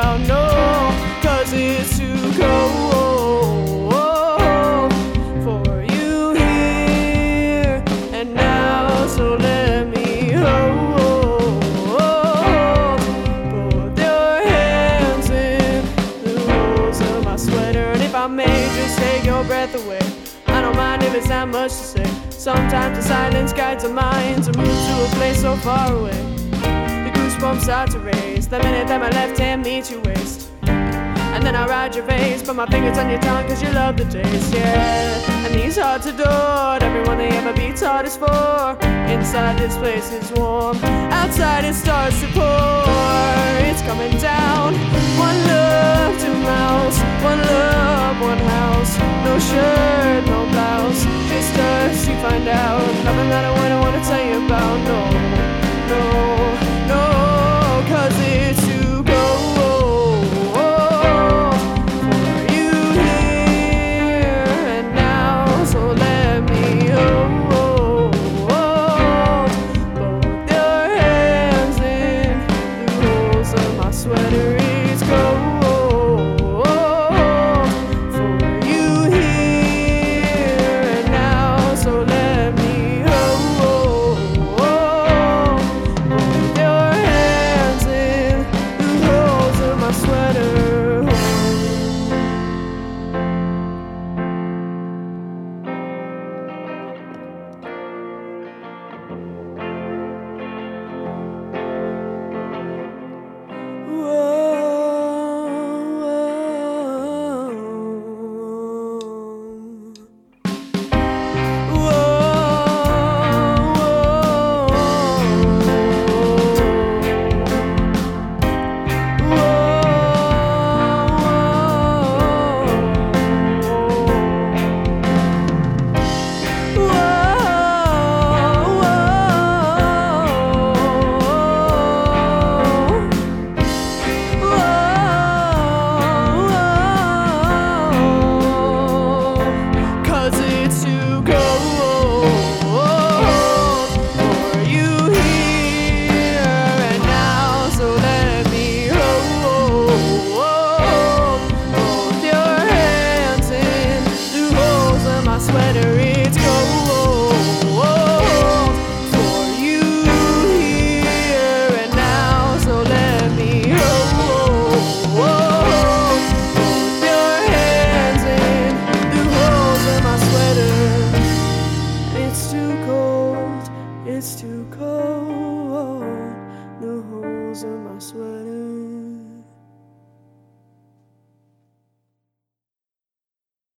about, no, 'cause it's too cold for you here and now, so let me hold. Put your hands in the holes of my sweater, and if I may just take your breath away, I don't mind if it's not much to say. Sometimes the silence guides our minds to move to a place so far away. The goosebumps start to raise the minute that my left hand meets your waist, and then I ride your face, put my fingers on your tongue 'cause you love the taste, yeah. And these hearts adored everyone they ever be taught is for. Inside this place is warm, outside it starts to pour. It's coming down, one love, two mouths, one love, one house. No shirt, no blouse, just us, you find out. Nothing that I wouldn't want to tell you about, no, no, no, 'cause it's too cold for you here and now, so let me hold both your hands in the holes of my sweater. It's cold for you here and now, so let me hold both your hands in the holes of my sweater. Sweater.